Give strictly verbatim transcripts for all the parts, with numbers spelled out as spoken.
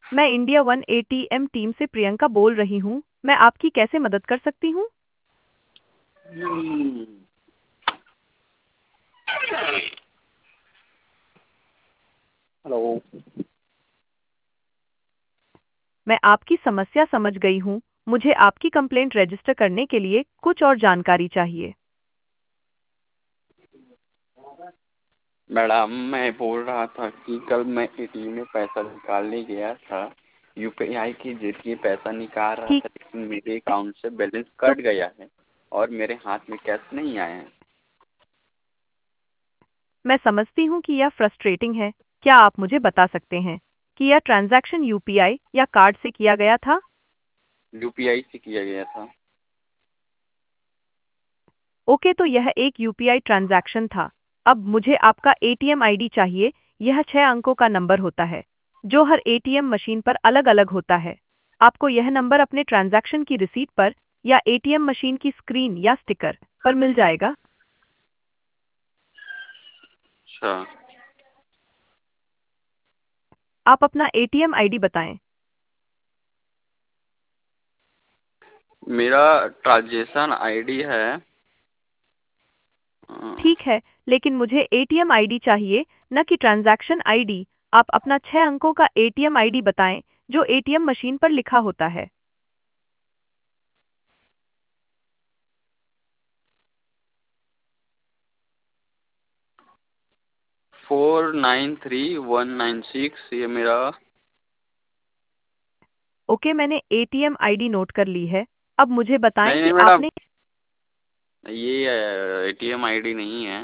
मैं India one ATM team से प्रियंका बोल रही हूँ। मैं आपकी कैसे मदद कर सकती हूँ? हम्म, हेलो। मैं आपकी समस्या समझ गई हूँ। मुझे आपकी कंप्लेंट रजिस्टर करने के लिए कुछ और जानकारी चाहिए। मैडम, मैं बोल रहा था कि कल मैं एटीएम में पैसा निकालने गया था। यूपीआई के जरिए पैसा निकाल रहा ठीक था, लेकिन मेरे अकाउंट से बैलेंस तो कट गया है और मेरे हाथ में कैश नहीं आए हैं। मैं समझती हूँ कि यह फ्रस्ट्रेटिंग है। क्या आप मुझे बता सकते हैं कि यह ट्रांजैक्शन यूपीआई या कार्ड से किया गया था? यूपीआई से किया गया था। ओके, तो यह एक यूपीआई ट्रांजैक्शन था। अब मुझे आपका एटीएम आईडी चाहिए। यह छह अंकों का नंबर होता है, जो हर एटीएम मशीन पर अलग-अलग होता है। आपको यह नंबर अपने ट्रांजैक्शन की रिसीट पर या एटीएम मशीन की स्क्रीन या स्टिकर पर मिल जाएगा। अच्छा। आप अपना एटीएम आईडी बताएं। मेरा ट्रांजेक्शन आईडी है ठीक है, लेकिन मुझे एटीएम आईडी चाहिए, न कि ट्रांजैक्शन आईडी। आप अपना छह अंकों का एटीएम आईडी बताएं, जो एटीएम मशीन पर लिखा होता है। Four nine three one nine six, ये मेरा। ओके, मैंने एटीएम आईडी नोट कर ली है। अब मुझे बताएं नहीं कि नहीं मैडम, आपने ये एटीएम आईडी नहीं है।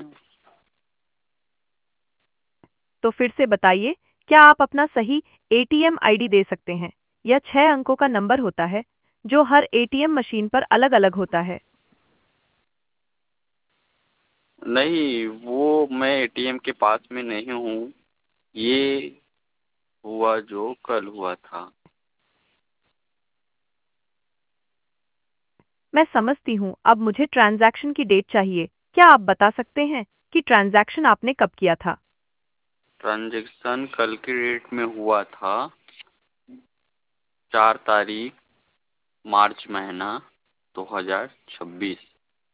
तो फिर से बताइए, क्या आप अपना सही एटीएम आईडी दे सकते हैं? यह छह अंकों का नंबर होता है, जो हर एटीएम मशीन पर अलग-अलग होता है। नहीं, वो मैं एटीएम के पास में नहीं हूँ। ये हुआ जो कल हुआ था। मैं समझती हूँ। अब मुझे ट्रांजैक्शन की डेट चाहिए। क्या आप बता सकते हैं कि ट्रांजैक्शन आपने कब किया था? ट्रांजैक्शन कल की डेट में हुआ था, चार तारीख मार्च महीना दो हजार छब्बीस।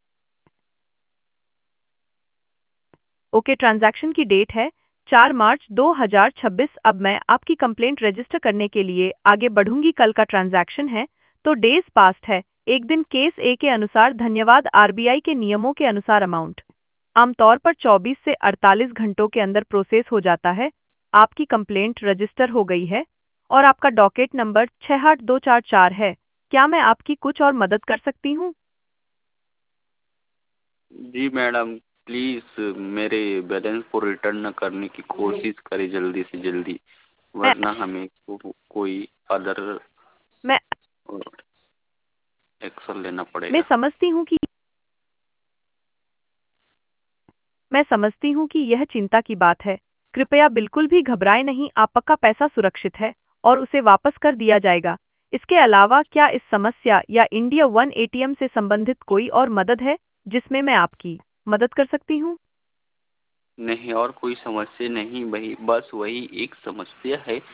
ओके, ट्रांजैक्शन की डेट है चार मार्च दो हज़ार छब्बीस। अब मैं आपकी कंप्लेंट रजिस्टर करने के लिए आगे बढ़ूंगी। कल का ट्रांजैक्शन है, तो डेज पास्ट है। एक दिन केस ए के अनुसार। धन्यवाद। आरबीआई के नियमों के अनुसार अमाउंट आमतौर पर चौबीस से अड़तालीस घंटों के अंदर प्रोसेस हो जाता है। आपकी कंप्लेंट रजिस्टर हो गई है और आपका डॉकेट नंबर छह आठ दो चार चार है। क्या मैं आपकी कुछ और मदद कर सकती हूँ? जी मैडम, प्लीज़ मेरे बैलेंस को रिटर्न करने की कोशिश करें जल्दी से जल्दी, मैं वरना हमें को, कोई अदर मैं एक्शन लेना मैं पड़ेगा। समझती हूँ कि मैं समझती हूँ कि यह चिंता की बात है। कृपया बिल्कुल भी घबराएं नहीं। आपका पैसा सुरक्षित है और उसे वापस कर दिया जाएगा। इसके अलावा क्या इस समस्या या इंडिया वन एटीएम से संबंधित कोई और मदद है जिसमें मैं आपकी मदद कर सकती हूँ? नहीं, और कोई समस्या नहीं, वही बस वही एक समस्या है